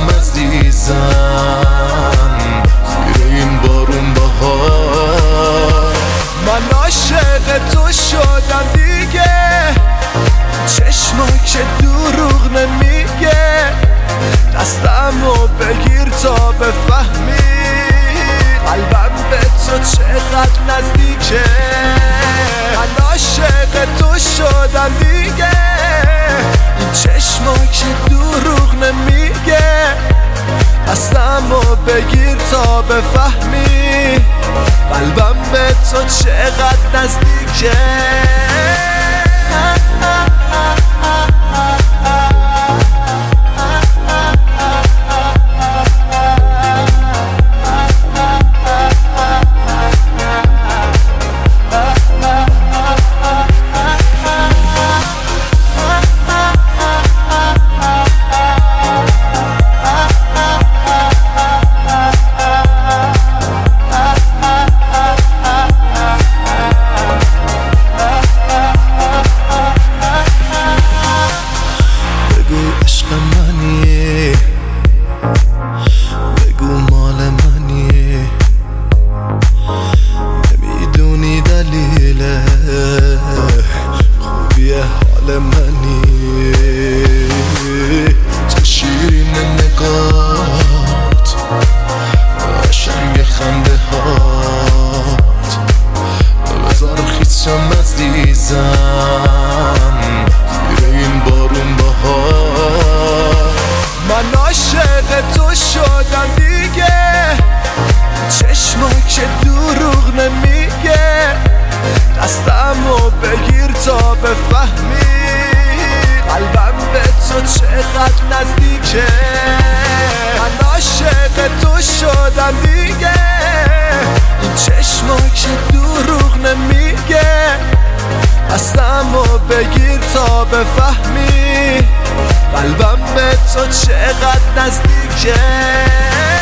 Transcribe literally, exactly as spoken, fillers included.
عزیزم زیر این بارون بهار. من عاشق تو شدم دیگه، چشما که دروغ نمیگه، دستمو بگیر تا بفهمی قلبم به تو چقدر نزدیکه. من عاشق تو شدم دیگه، این چشما که دروغ نمیگه، دستمو بگیر تا بفهمی قلبم به تو چقدر نزدیکه. حال منی چه شیرین نگات، قشنگ خنده هات، بذار خیسم عزیزم زیر این بارون بهار. من عاشق تو شدم دیگه، چشما که دروغ نمیگه، دستمو بگیر تا بفهمی قلبم به تو چقدر نزدیکه. من عاشق تو شدم دیگه، این چشما که دروغ نمیگه، دستمو بگیر تا بفهمی قلبم به تو چقدر نزدیکه.